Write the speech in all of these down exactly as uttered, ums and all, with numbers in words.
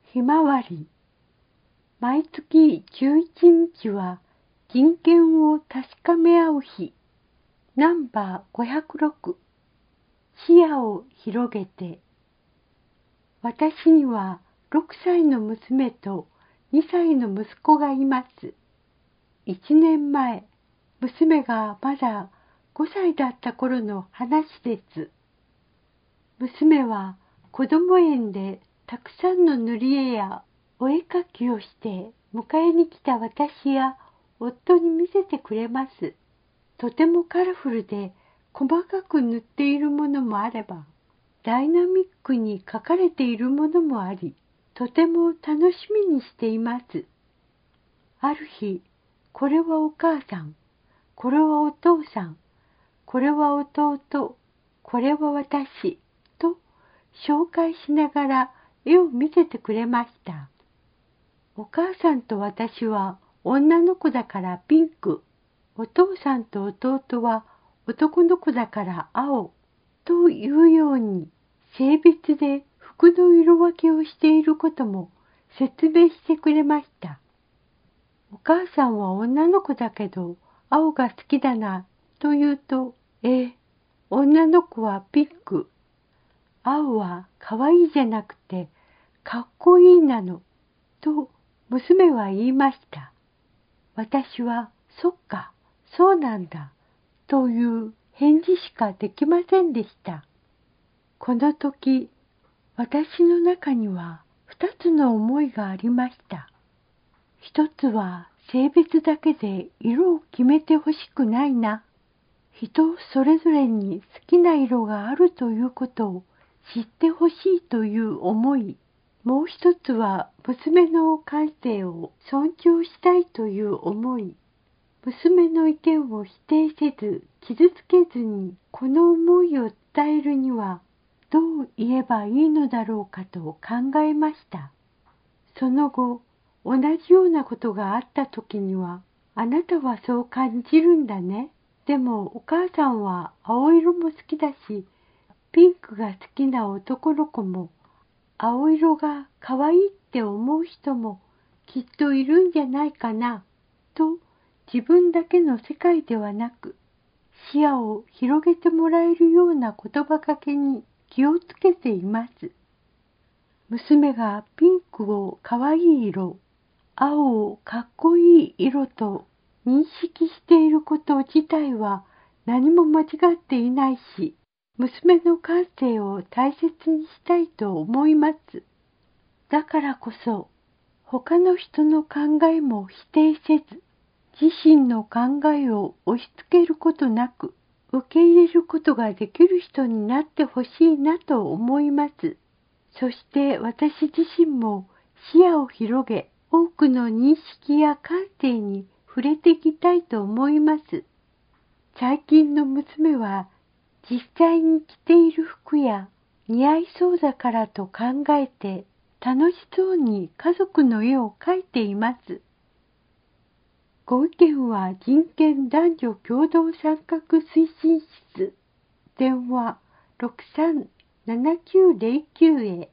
ひまわり。毎月じゅういちにちは人権を確かめ合う日。ナンバーごひゃくろく。視野を広げて。私にはろくさいの娘とにさいの息子がいます。いちねんまえ、娘がまだごさいだった頃の話です。娘は子供園でたくさんの塗り絵やお絵かきをして迎えに来た私や夫に見せてくれます。とてもカラフルで細かく塗っているものもあれば、ダイナミックに描かれているものもあり、とても楽しみにしています。ある日、これはお母さん、これはお父さん、これは弟、これは私、と紹介しながら絵を見せてくれました。お母さんと私は女の子だからピンク、お父さんと弟は男の子だから青、というように性別で服の色分けをしていることも説明してくれました。お母さんは女の子だけど青が好きだなと言うと、ええ、女の子はピンク、青は可愛いじゃなくてかっこいいなの、と娘は言いました。私は、そっか、そうなんだ、という返事しかできませんでした。この時、私の中には二つの思いがありました。一つは性別だけで色を決めてほしくないな。人それぞれに好きな色があるということを知ってほしいという思い。もう一つは娘の感性を尊重したいという思い。娘の意見を否定せず、傷つけずにこの思いを伝えるにはどう言えばいいのだろうかと考えました。その後、同じようなことがあった時には、あなたはそう感じるんだね。でもお母さんは青色も好きだし、ピンクが好きな男の子も、青色が可愛いって思う人もきっといるんじゃないかな、と自分だけの世界ではなく、視野を広げてもらえるような言葉かけに気をつけています。娘がピンクを可愛い色、青をかっこいい色と認識していること自体は何も間違っていないし、娘の感性を大切にしたいと思います。だからこそ、他の人の考えも否定せず、自身の考えを押し付けることなく、受け入れることができる人になってほしいなと思います。そして私自身も視野を広げ、多くの認識や感性に触れていきたいと思います。最近の娘は、実際に着ている服や似合いそうだからと考えて、楽しそうに家族の絵を描いています。ご意見は人権男女共同参画推進室、電話 ろくさんななきゅうゼロきゅう へ。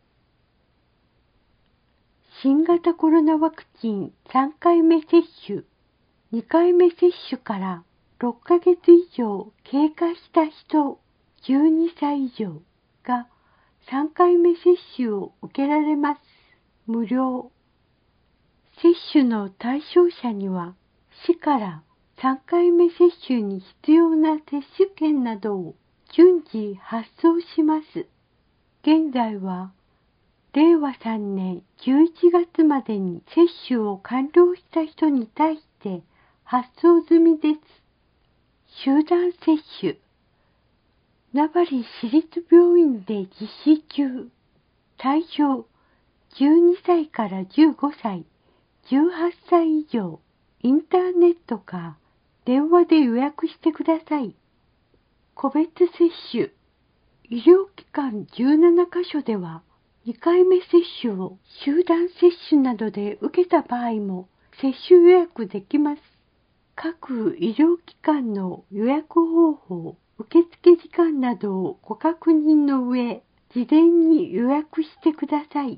新型コロナワクチンさんかいめ接種、にかいめ接種からろっかげつ以上経過した人、じゅうにさい以上がさんかいめ接種を受けられます。無料。接種の対象者には、市からさんかいめ接種に必要な接種券などを順次発送します。現在は、れいわさんねんじゅういちがつまでに接種を完了した人に対して発送済みです。集団接種。名張市立病院で実施中。対象じゅうにさいからじゅうごさい、じゅうはっさい以上、インターネットか電話で予約してください。個別接種。医療機関じゅうななかしょでは、にかいめ接種を集団接種などで受けた場合も接種予約できます。各医療機関の予約方法、受付時間などをご確認の上、事前に予約してください。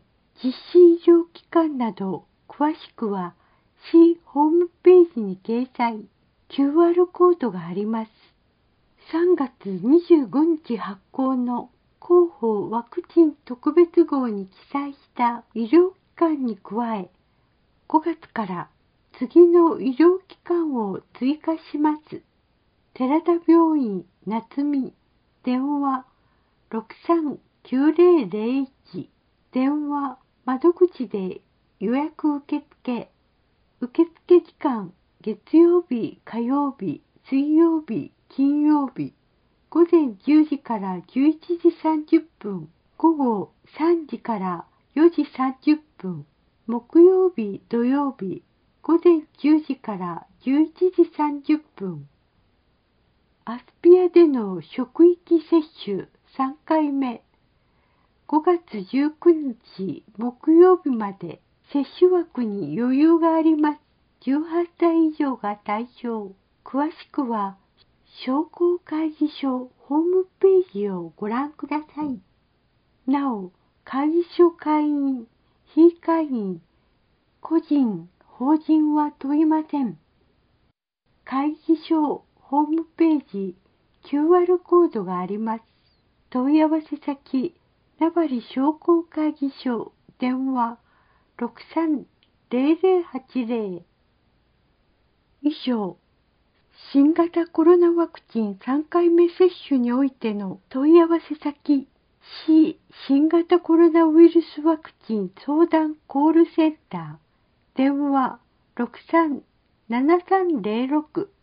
実施医療機関など詳しくは市ホームページに掲載。キューアール コードがあります。さんがつにじゅうごにち発行の広報ワクチン特別号に記載した医療機関に加え、ごがつから次の医療機関を追加します。寺田病院夏見、電話ろくさんきゅうぜろぜろいち、電話窓口で予約受付。受付時間月曜日、火曜日、水曜日、金曜日、ごぜんじゅうじからじゅういちじさんじゅっぷん、ごごさんじからよじさんじゅっぷん、木曜日、土曜日、ごぜんじゅうじからじゅういちじさんじゅっぷん。アスピアでの職域接種さんかいめ、ごがつじゅうくにち木曜日まで接種枠に余裕があります。じゅうはっさい以上が対象。詳しくは商工会議所ホームページをご覧ください。なお、会議所会員、非会員、個人、法人は問いません。会議所ホームページ キューアール コードがあります。問い合わせ先、名張商工会議所、電話ろくさんぜろぜろはちぜろ。以上、新型コロナワクチンさんかいめ接種においての問い合わせ先、市新型コロナウイルスワクチン相談コールセンター、電話ろくさんななさんぜろろく。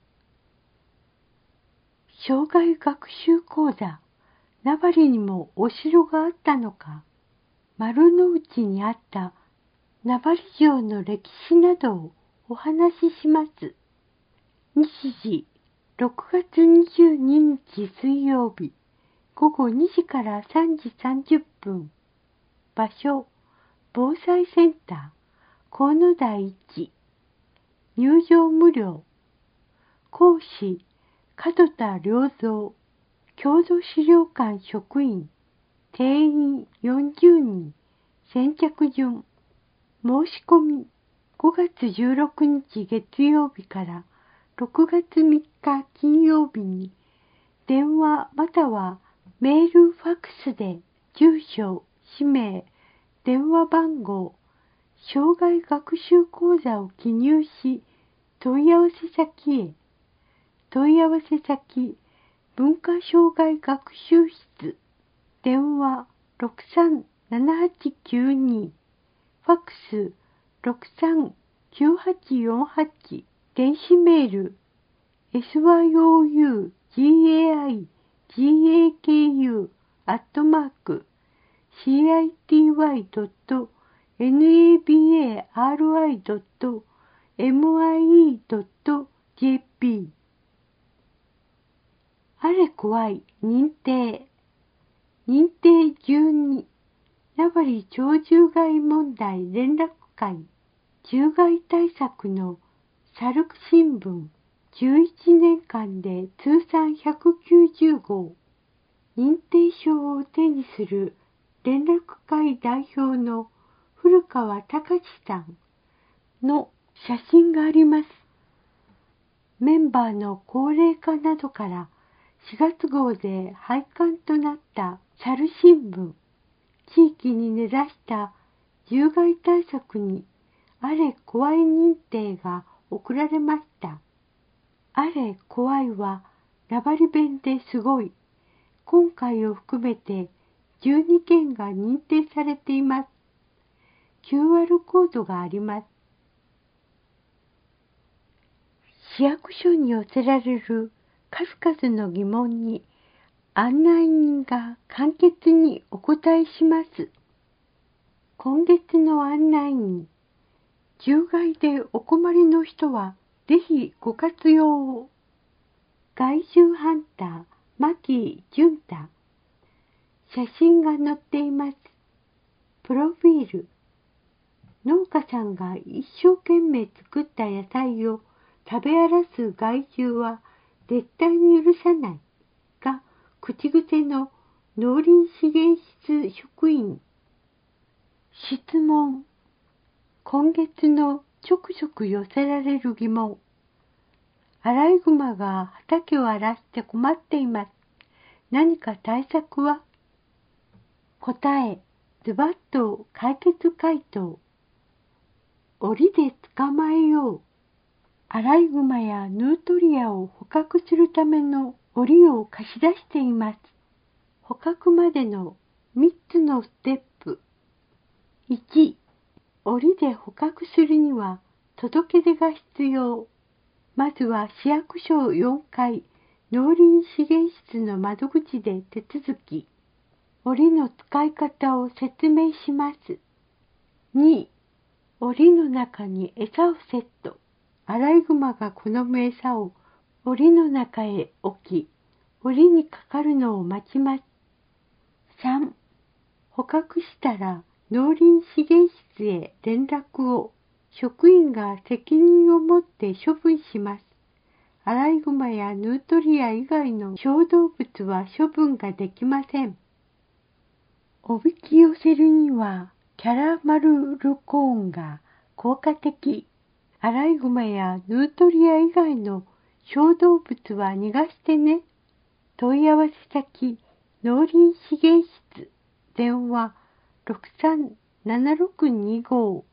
生涯学習講座、名張にもお城があったのか。丸の内にあった名張城の歴史などをお話しします。日時、ろくがつにじゅうににち水曜日、ごごにじからさんじさんじゅっぷん。場所、防災センター、河野台いち。入場無料。講師、門田良三。郷土資料館職員。定員よんじゅうにん。先着順。申し込み、ごがつじゅうろくにち月曜日からろくがつみっか金曜日に、電話またはメールファックスで住所、氏名、電話番号、生涯学習講座を記入し、問い合わせ先へ。問い合わせ先、文化障害学習室、電話ろくさんななはちきゅうに、ファックスろくさんきゅうはちよんはち、電子メール エスワイオーユーガイガク アットマーク シーアイティーワイドットナバリドットエムアイイードットジェーピー。 あれ怖い認定認定じゅうに、名張鳥獣害問題連絡会、獣害対策のサルク新聞、じゅういちねんかんで通算ひゃくきゅうじゅうごう、認定証を手にする連絡会代表の古川隆さんの写真があります。メンバーの高齢化などからしがつごうで廃刊となった猿新聞、地域に根ざした獣害対策にあれ怖い認定が贈られました。あれ怖いは名張弁ですごい。今回を含めてじゅうにけんが認定されています。キューアール コードがあります。市役所に寄せられる数々の疑問に案内人が簡潔にお答えします。今月の案内人、獣害でお困りの人はぜひご活用を。害獣ハンター、牧淳太。写真が載っています。プロフィール。農家さんが一生懸命作った野菜を食べ荒らす害獣は絶対に許さないが口癖の農林資源室職員。 質問。今月のちょくちょく寄せられる疑問。アライグマが畑を荒らして困っています。何か対策は？答え、ズバッと解決回答。檻で捕まえよう。アライグマやヌートリアを捕獲するための檻を貸し出しています。捕獲までのみっつのステップ。いち、檻で捕獲するには届け出が必要。まずは市役所よんかい農林資源室の窓口で手続き。檻の使い方を説明します。に、檻の中に餌をセット。アライグマが好む餌を檻の中へ置き、檻にかかるのを待ちます。さん、捕獲したら農林資源室へ連絡を。職員が責任を持って処分します。アライグマやヌートリア以外の小動物は処分ができません。おびき寄せるにはキャラマルルコーンが効果的。アライグマやヌートリア以外の小動物は逃がしてね。問い合わせ先、農林資源室、電話ろくさんななろくにご